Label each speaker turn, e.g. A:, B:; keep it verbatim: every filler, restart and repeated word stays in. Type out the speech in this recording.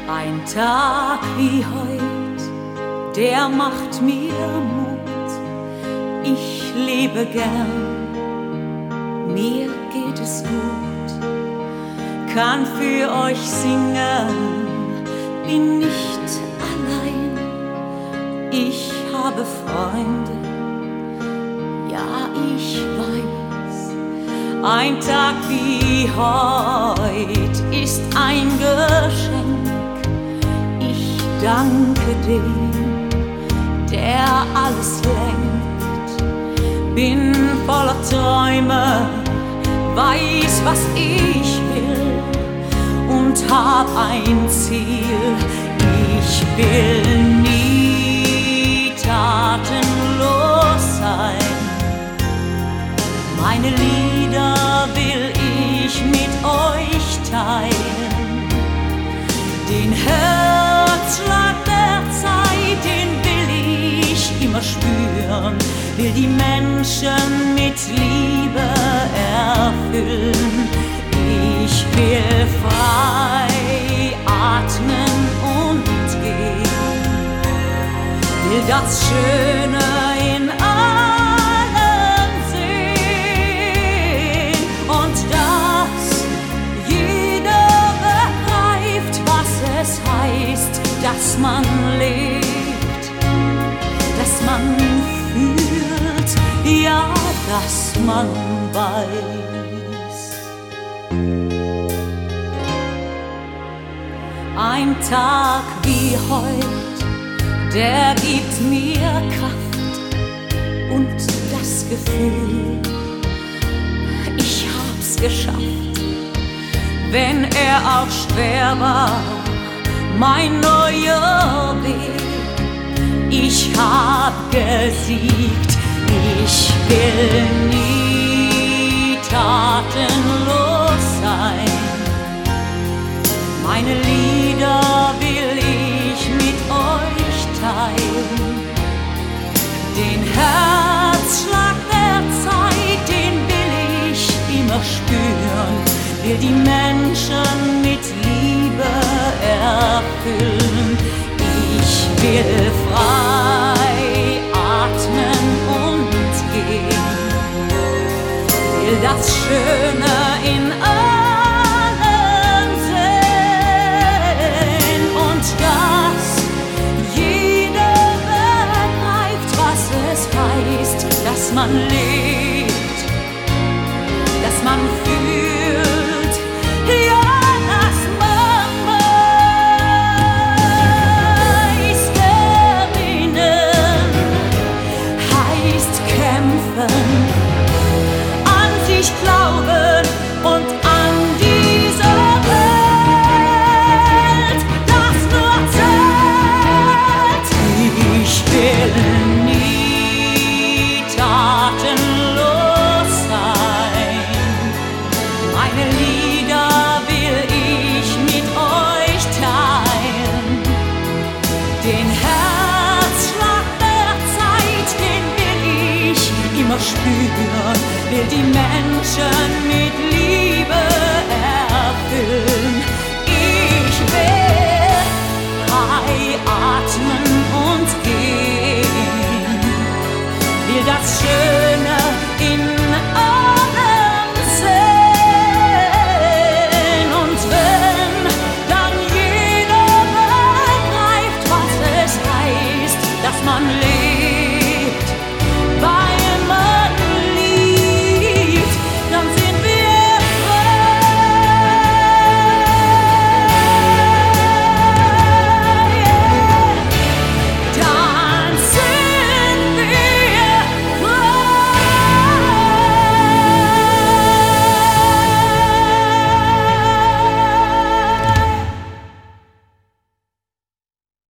A: Ein Tag wie heut, der macht mir Mut. Ich lebe gern, mir geht es gut, kann für euch singen, bin nicht allein. Ich habe Freunde, ja, ich weiß, ein Tag wie heut ist ein Geschenk. Ich danke dem, der alles lenkt, bin voller Träume, weiß, was ich will und hab ein Ziel. Ich will nie tatenlos sein. Meine Lieder will ich mit euch teilen. Den Herzschlag der Zeit, den will ich immer spüren, will die Menschen mit Liebe erfüllen. Ich will frei atmen und gehen, will das Schöne in allem sehen und dass jeder begreift, was es heißt, dass man lebt, dass man fühlt, ja, dass man weiß. Ein Tag wie heut, der gibt mir Kraft und das Gefühl, ich hab's geschafft, wenn er auch schwer war, mein neuer Weg. Ich hab gesiegt, ich will nie tatenlos sein. Meine Lieder will ich mit euch teilen. Den Herzschlag der Zeit, den will ich immer spüren, will die Menschen mit Liebe erfüllen. Ich will frei atmen und gehen, will das Schöne in allem sehen und dass jeder begreift, was es heißt, dass man lebt, dass man fühlt, ja, dass man weiß. Gewinnen heißt kämpfen, an sich glauben und an diese Welt, das nur zählt. Ich will nie tatenlos sein. Meine Lieder will ich mit euch teilen. Den Herzschlag der Zeit, den will ich immer spüren, will die Menschen mit